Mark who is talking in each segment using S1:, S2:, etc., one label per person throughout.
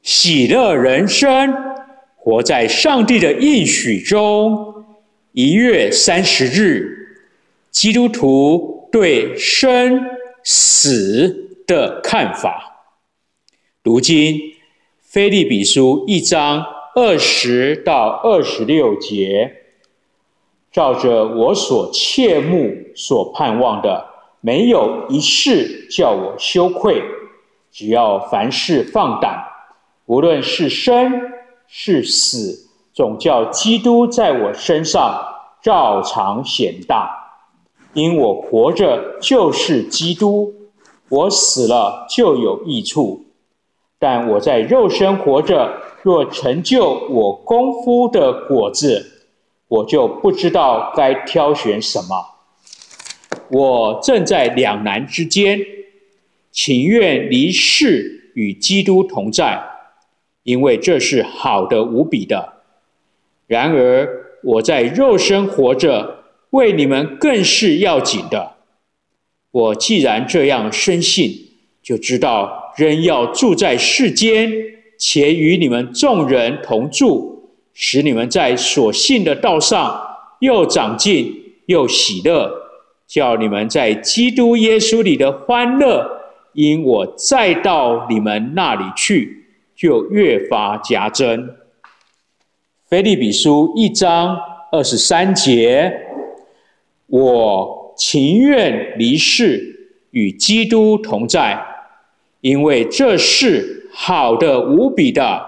S1: 喜乐人生，活在上帝的应许中。1月30日，基督徒对生死的看法。读经腓立比书1章20到26节，照着我所切慕、所盼望的，没有一事叫我羞愧。只要凡事放胆，无论是生是死，总叫基督在我身上照常显大。因我活着就是基督，我死了就有益处。但我在肉身活着，若成就我功夫的果子，我就不知道该挑选什么。我正在两难之间，情愿离世与基督同在，因为这是好的无比的。然而我在肉身活着，为你们更是要紧的。我既然这样深信，就知道仍要住在世间，且与你们众人同住，使你们在所信的道上又长进又喜乐，叫你们在基督耶稣里的欢乐，因我再到你们那里去，就越发加增。腓立比书1章23节，我情愿离世与基督同在，因为这是好的无比的。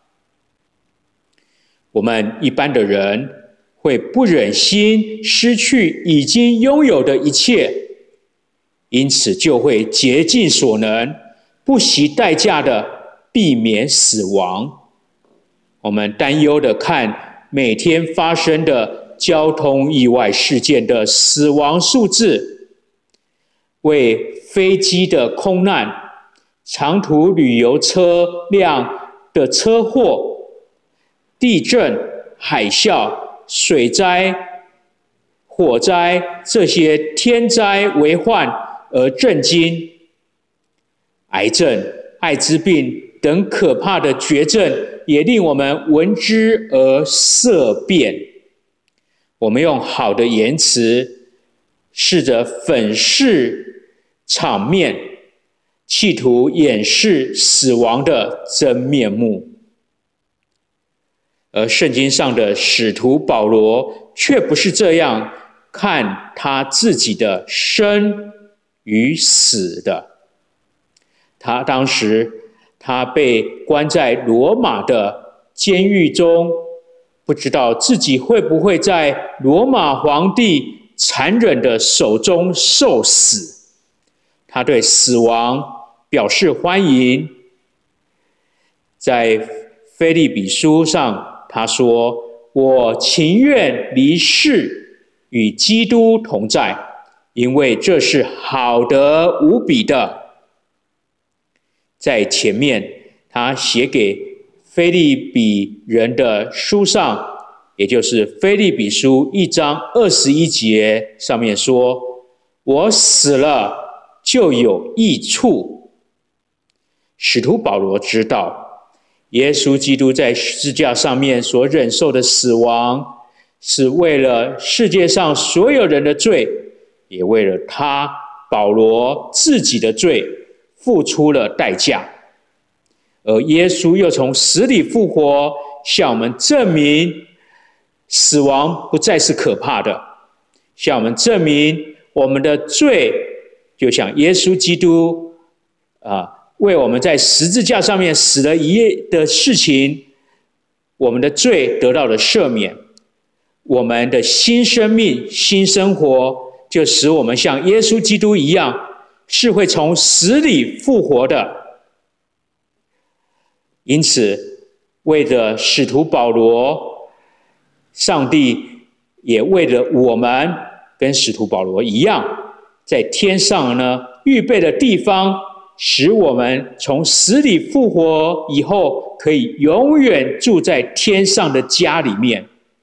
S1: 我们一般的人会不忍心失去已经拥有的一切，因此就会竭尽所能，不惜代价的避免死亡。我们担忧的看每天发生的交通意外事件的死亡数字，为飞机的空难、长途旅游车辆的车祸、地震、海啸、水灾、火灾这些天灾为患而震惊。癌症、艾滋病等可怕的绝症也令我们闻之而色变。我们用好的言辞试着粉饰场面，企图掩饰死亡的真面目。而圣经上的使徒保罗却不是这样看他自己的生与死的。当时他被关在罗马的监狱中，不知道自己会不会在罗马皇帝残忍的手中受死。他对死亡表示欢迎。在腓立比书上他说，我情愿离世与基督同在，因为这是好得无比的。在前面他写给腓立比人的书上，也就是腓立比书1章21节上面说，我死了就有益处。使徒保罗知道，耶稣基督在十字架上面所忍受的死亡，是为了世界上所有人的罪，也为了他保罗自己的罪付出了代价。而耶稣又从死里复活，向我们证明死亡不再是可怕的，向我们证明我们的罪就像耶稣基督为我们在十字架上面死了一夜的事情，我们的罪得到了赦免，我们的新生命、新生活就使我们像耶稣基督一样，是会从死里复活的。因此，为了使徒保罗，上帝也为了我们跟使徒保罗一样，在天上呢预备的地方，使我们从死里复活以后，可以永远住在天上的家里面。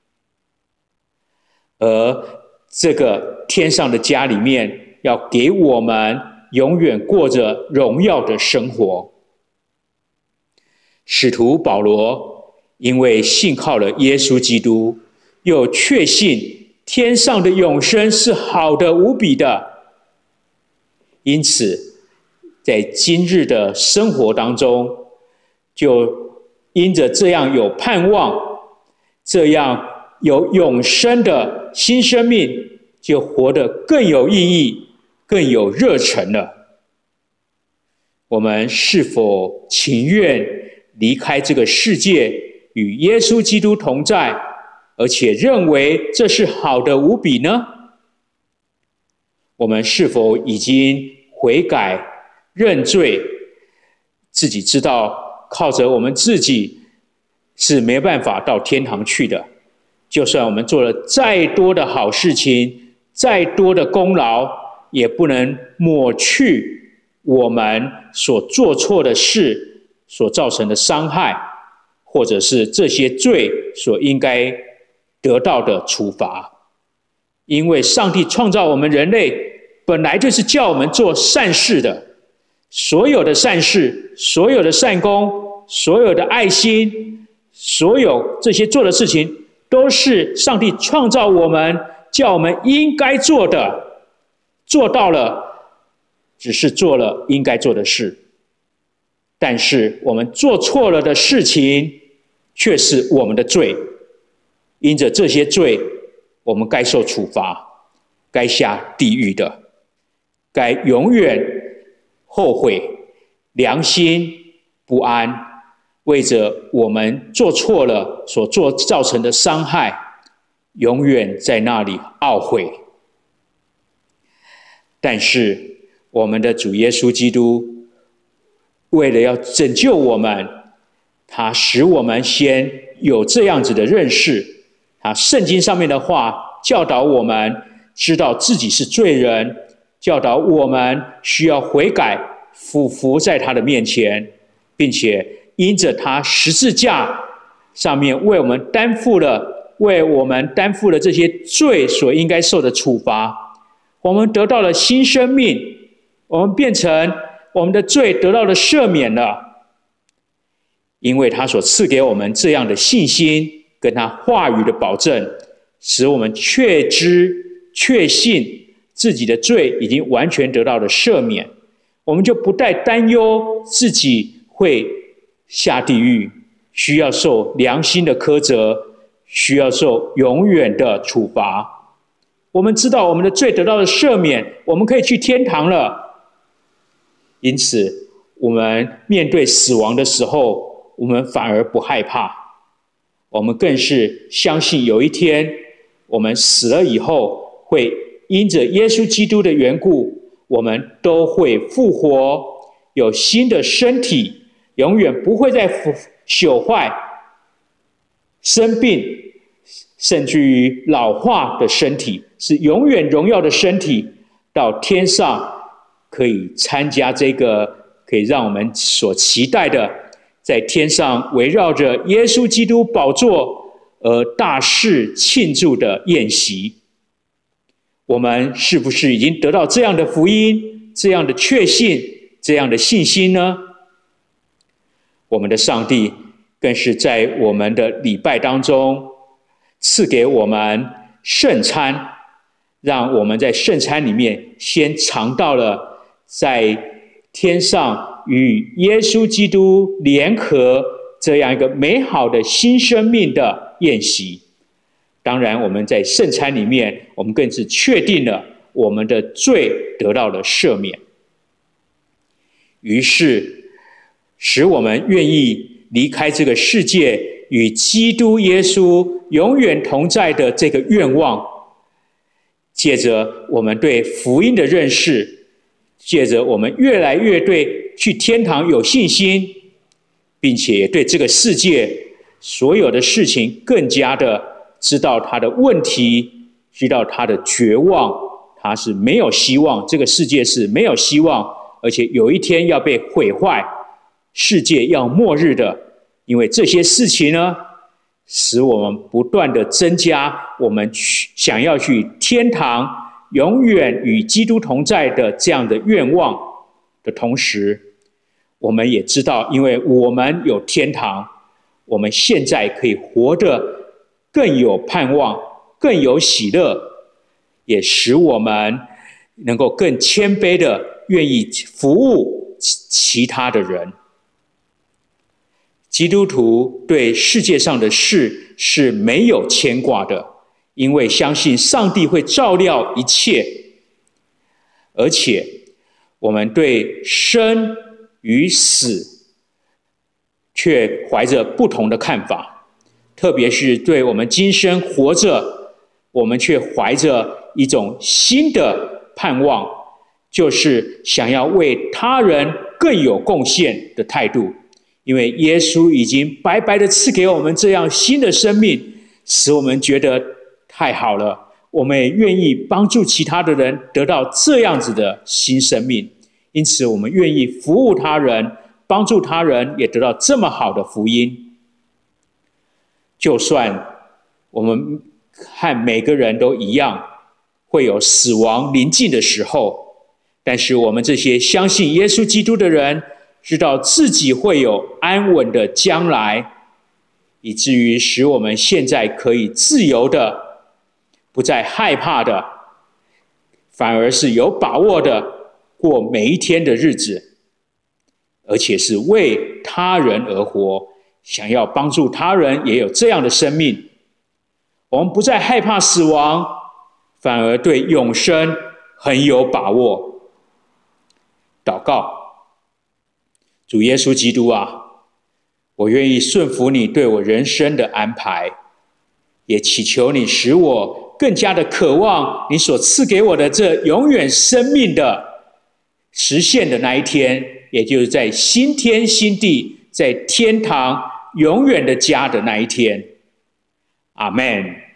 S1: 而这个天上的家里面，要给我们永远过着荣耀的生活。 使徒保罗因为信靠了耶稣基督，又确信天上的永生是好的无比的，因此在今日的生活当中，就因着这样有盼望，这样有永生的新生命，就活得更有意义，更有热忱了。我们是否情愿离开这个世界，与耶稣基督同在，而且认为这是好的无比呢？我们是否已经悔改认罪，自己知道靠着我们自己是没办法到天堂去的，就算我们做了再多的好事情，再多的功劳，也不能抹去我们所做错的事所造成的伤害，或者是这些罪所应该得到的处罚。因为上帝创造我们人类，本来就是叫我们做善事的，所有的善事，所有的善功，所有的爱心，所有这些做的事情，都是上帝创造我们，叫我们应该做的，做到了，只是做了应该做的事。但是我们做错了的事情，却是我们的罪。因着这些罪，我们该受处罚，该下地狱的，该永远后悔，良心不安，为着我们做错了所造成的伤害，永远在那里懊悔。但是我们的主耶稣基督为了要拯救我们，他使我们先有这样子的认识，他圣经上面的话教导我们知道自己是罪人，教导我们需要悔改，俯伏在他的面前，并且因着他十字架上面为我们担负了这些罪所应该受的处罚，我们得到了新生命，我们变成我们的罪得到了赦免了。因为他所赐给我们这样的信心跟他话语的保证，使我们确信自己的罪已经完全得到了赦免，我们就不再担忧自己会下地狱，需要受良心的苛责，需要受永远的处罚。我们知道我们的罪得到了赦免，我们可以去天堂了。因此我们面对死亡的时候，我们反而不害怕，我们更是相信有一天我们死了以后，会因着耶稣基督的缘故，我们都会复活，有新的身体，永远不会再朽坏、生病，甚至于老化的身体，是永远荣耀的身体，到天上可以参加这个可以让我们所期待的，在天上围绕着耶稣基督宝座而大肆庆祝的宴席。我们是不是已经得到这样的福音，这样的确信，这样的信心呢？我们的上帝更是在我们的礼拜当中赐给我们圣餐，让我们在圣餐里面先尝到了在天上与耶稣基督联合这样一个美好的新生命的宴席。当然我们在圣餐里面，我们更是确定了我们的罪得到了赦免，于是使我们愿意离开这个世界，与基督耶稣永远同在的这个愿望。借着我们对福音的认识，借着我们越来越对去天堂有信心，并且也对这个世界所有的事情更加的知道他的问题，知道他的绝望，他是没有希望，这个世界是没有希望，而且有一天要被毁坏，世界要末日的。因为这些事情呢，使我们不断的增加我们想要去天堂永远与基督同在的这样的愿望的同时， 我们也知道，因为我们有天堂，我们现在可以活得更有盼望，更有喜乐，也使我们能够更谦卑的愿意服务其他的人。基督徒对世界上的事是没有牵挂的，因为相信上帝会照料一切。而且我们对生与死却怀着不同的看法，特别是对我们今生活着，我们却怀着一种新的盼望，就是想要为他人更有贡献的态度。因为耶稣已经白白的赐给我们这样新的生命，使我们觉得太好了，我们也愿意帮助其他的人得到这样子的新生命，因此我们愿意服务他人，帮助他人也得到这么好的福音。就算我们和每个人都一样，会有死亡临近的时候，但是我们这些相信耶稣基督的人，知道自己会有安稳的将来，以至于使我们现在可以自由的，不再害怕的，反而是有把握的过每一天的日子，而且是为他人而活，想要帮助他人也有这样的生命。我们不再害怕死亡，反而对永生很有把握。祷告，主耶稣基督啊，我愿意顺服你对我人生的安排，也祈求你使我更加的渴望你所赐给我的这永远生命的实现的那一天，也就是在新天新地，在天堂永远的家的那一天。阿们。